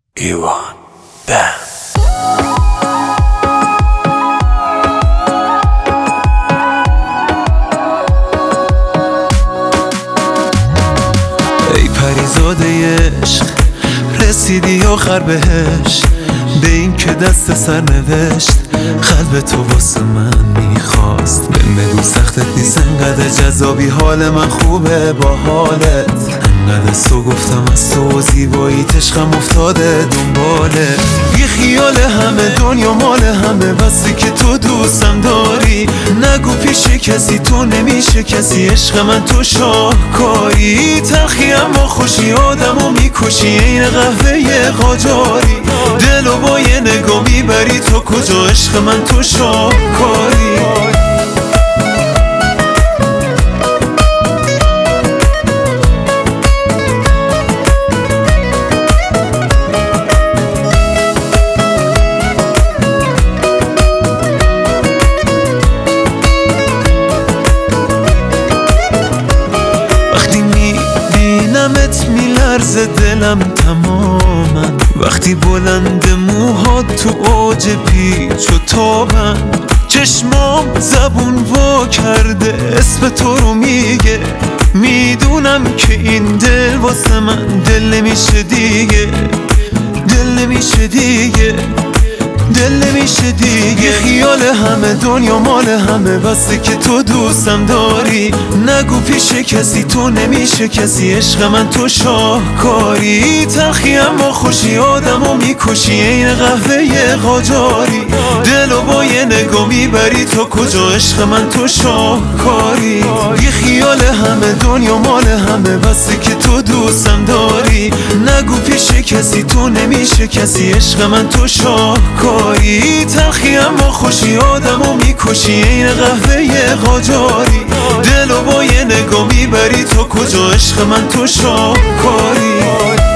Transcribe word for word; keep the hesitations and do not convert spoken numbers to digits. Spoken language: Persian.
ایوان بند. ای پریزاده عشق رسیدی آخر بهش، به این که دست سر نوشت قلب تو واسه من میخواست. بهم بگو سختت نیست انقدر جذابی، حال من خوبه با حالت انقدر سو گفتم از تو زیبایی عشقم افتاده دنباله. بی خیال همه دنیا مال همه، بسی که تو دوستم داری نگو پیش کسی تو نمیشه کسی. عشق من تو شاهکاری، تلخی اما خوشی آدمو میکشی این قهوه قاجاری. دلو با یه نگاه میبری تو کجا، عشق من تو شاهکاری. میبینمت میلرزه دلم تماما، وقتی بلند موهات تو اوج پیچ و تابن. چشمام زبون وا کرده اسم تو رو میگه، میدونم که این دل واسه من دل نمیشه دیگه، دل نمیشه دیگه، دل نمیشه دیگه. خیال همه دنیا مال همه، بسه که تو دوستم داری نگو پیش کسی تو نمیشه کسی. عشق من تو شاهکاری، تلخی اما خوشی آدمو میکشی این قهوه قاجاری. دلو با یه نگاه میبری تو کجا، عشق من تو شاهکاری. بی خیال همه دنیا مال همه، بسه که تو دوستم داری نگو پیش کسی تو نمیشه کسی. عشق من تو شاهکاری، تلخی اما خوشی آدمو میکشی این قهوه قاجاری. دلو با یه نگاه میبری تو کجا، عشق من تو شاهکاری.